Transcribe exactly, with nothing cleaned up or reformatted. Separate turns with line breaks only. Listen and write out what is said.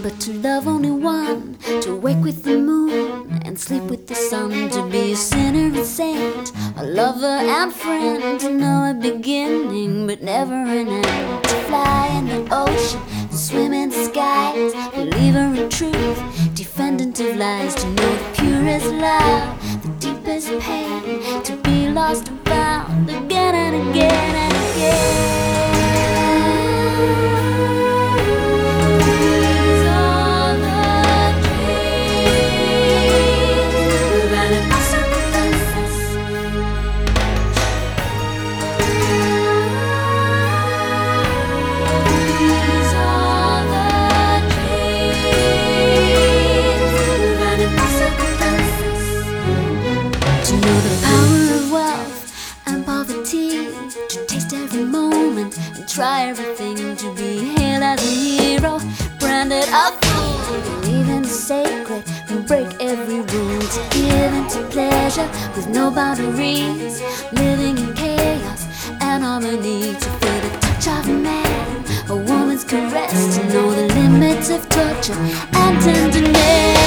but to love only one, to wake with the moon and sleep with the sun, to be a sinner and saint, a lover and friend, to know a beginning but never an end, to fly in the ocean, to swim in the skies, believer in truth, defendant of lies, to know the purest love, the deepest pain, to be lost and found again and again and again. To know the power of wealth and poverty, to taste every moment and try everything, to be hailed as a hero, branded a fool, believe in the sacred and break every rule, to give into pleasure with no boundaries, living in chaos and harmony, to feel the touch of a man, a woman's caress, to know the limits of torture and tenderness.